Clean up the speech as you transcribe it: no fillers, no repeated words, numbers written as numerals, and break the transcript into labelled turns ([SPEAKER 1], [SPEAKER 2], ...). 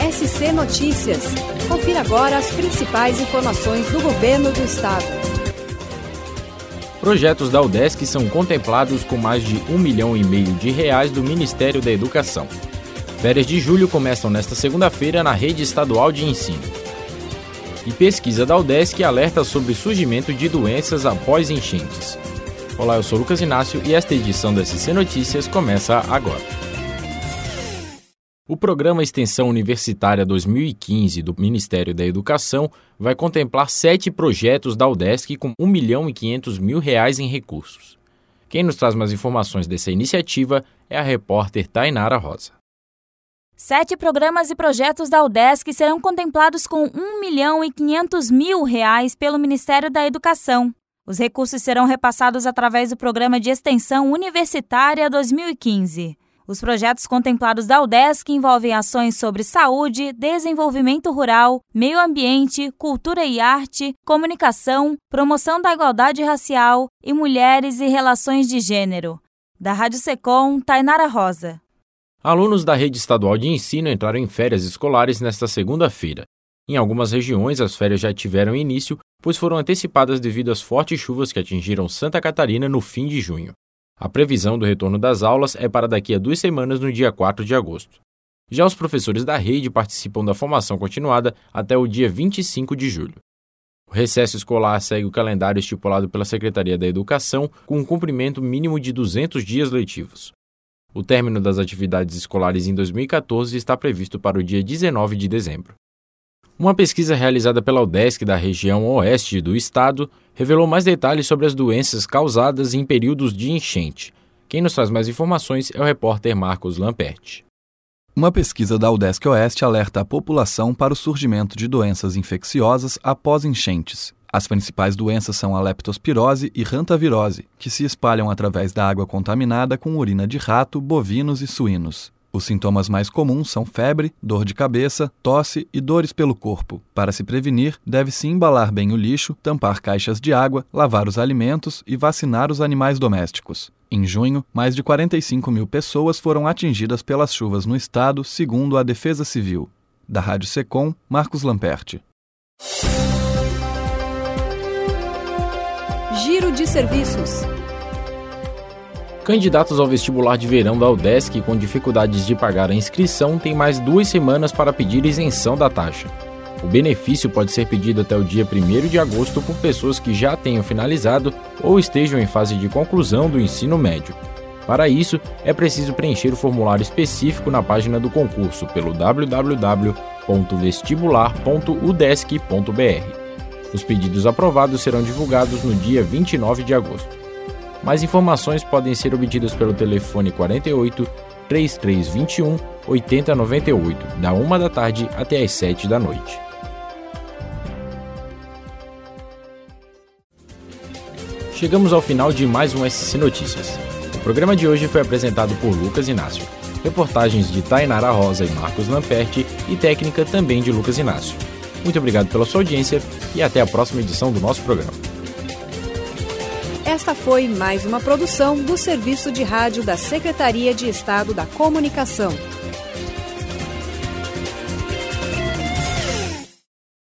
[SPEAKER 1] SC Notícias. Confira agora as principais informações do governo do estado.
[SPEAKER 2] Projetos da UDESC são contemplados com mais de R$1,5 milhão do Ministério da Educação. Férias de julho começam nesta segunda-feira na rede estadual de ensino. E pesquisa da UDESC alerta sobre surgimento de doenças após enchentes. Olá, eu sou Lucas Inácio e esta edição da SC Notícias começa agora. O Programa Extensão Universitária 2015 do Ministério da Educação vai contemplar 7 projetos da UDESC com R$1,5 milhão em recursos. Quem nos traz mais informações dessa iniciativa é a repórter Tainara Rosa.
[SPEAKER 3] 7 programas e projetos da UDESC serão contemplados com R$1,5 milhão pelo Ministério da Educação. Os recursos serão repassados através do Programa de Extensão Universitária 2015. Os projetos contemplados da UDESC envolvem ações sobre saúde, desenvolvimento rural, meio ambiente, cultura e arte, comunicação, promoção da igualdade racial e mulheres e relações de gênero. Da Rádio Secom, Tainara Rosa.
[SPEAKER 2] Alunos da rede estadual de ensino entraram em férias escolares nesta segunda-feira. Em algumas regiões, as férias já tiveram início, pois foram antecipadas devido às fortes chuvas que atingiram Santa Catarina no fim de junho. A previsão do retorno das aulas é para daqui a 2 semanas, no dia 4 de agosto. Já os professores da rede participam da formação continuada até o dia 25 de julho. O recesso escolar segue o calendário estipulado pela Secretaria da Educação, com um cumprimento mínimo de 200 dias letivos. O término das atividades escolares em 2014 está previsto para o dia 19 de dezembro. Uma pesquisa realizada pela UDESC da região oeste do estado revelou mais detalhes sobre as doenças causadas em períodos de enchente. Quem nos traz mais informações é o repórter Marcos Lamperti.
[SPEAKER 4] Uma pesquisa da UDESC Oeste alerta a população para o surgimento de doenças infecciosas após enchentes. As principais doenças são a leptospirose e hantavirose, que se espalham através da água contaminada com urina de rato, bovinos e suínos. Os sintomas mais comuns são febre, dor de cabeça, tosse e dores pelo corpo. Para se prevenir, deve-se embalar bem o lixo, tampar caixas de água, lavar os alimentos e vacinar os animais domésticos. Em junho, mais de 45 mil pessoas foram atingidas pelas chuvas no estado, segundo a Defesa Civil. Da Rádio Secom, Marcos Lamperti.
[SPEAKER 1] Giro de serviços.
[SPEAKER 2] Candidatos ao vestibular de verão da UDESC com dificuldades de pagar a inscrição têm mais 2 semanas para pedir isenção da taxa. O benefício pode ser pedido até o dia 1º de agosto por pessoas que já tenham finalizado ou estejam em fase de conclusão do ensino médio. Para isso, é preciso preencher o formulário específico na página do concurso pelo www.vestibular.udesc.br. Os pedidos aprovados serão divulgados no dia 29 de agosto. Mais informações podem ser obtidas pelo telefone 48 3321 8098, da 1 da tarde até às 7 da noite. Chegamos ao final de mais um SC Notícias. O programa de hoje foi apresentado por Lucas Inácio. Reportagens de Tainara Rosa e Marcos Lamperti e técnica também de Lucas Inácio. Muito obrigado pela sua audiência e até a próxima edição do nosso programa.
[SPEAKER 1] Esta foi mais uma produção do Serviço de Rádio da Secretaria de Estado da Comunicação.